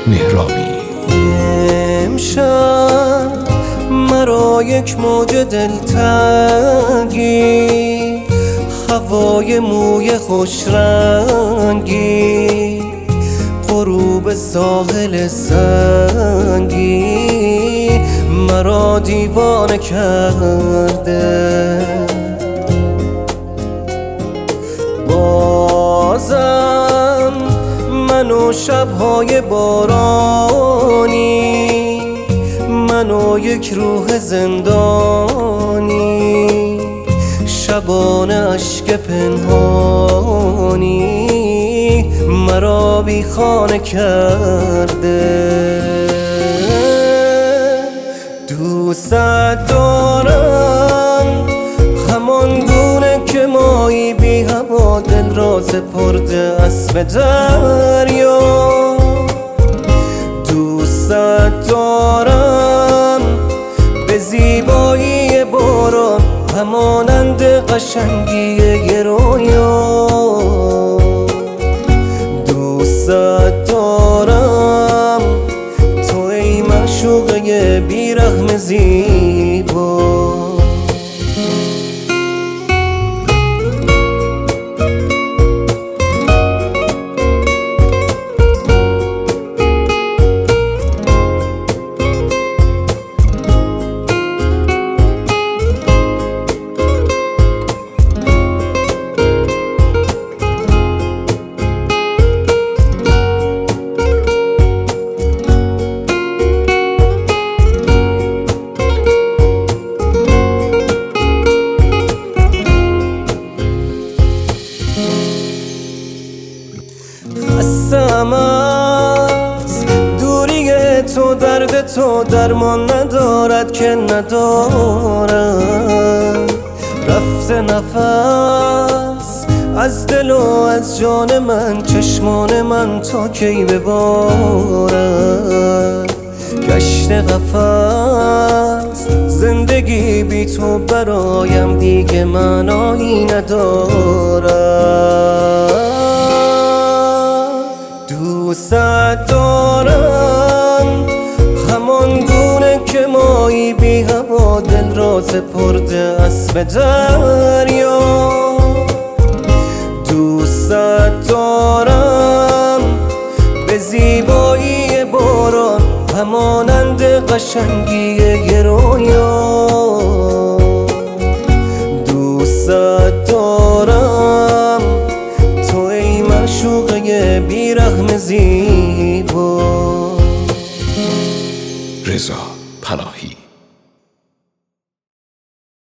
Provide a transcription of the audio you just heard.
مهرابی. امشب مرا یک موج دلتنگی، هوای موی خوش رنگی، غروب ساحل سنگی مرا دیوانه کرده. بازم من و شب‌های بارانی، من و یک روح زندانی، شبانه اشک پنهانی مرا بی خانه کرده. دوست دارم همان گونه که مایی بی هوا دل را سپرده اسب دریا. دوست دارم به زیبایی باران، همانند قشنگی یه رویا. دوست دارم تو ای معشوقه بیرحم زیبا. خستم از دوری تو، درد تو درمان ندارد که ندارد. رفته نفس از دل و از جان من، چشمان من تا کی ببارد. گشت قفس زندگی بی تو برایم دیگه معنایی ندارد. دوست دارم همان گونه که مایی بی هوا دل را سپرده اسب دریا. دوست دارم به زیبایی باران، همانند قشنگی یه رویا. دوست دارم تو ای معشوقه بیرحم زیبا. رضا پناهی.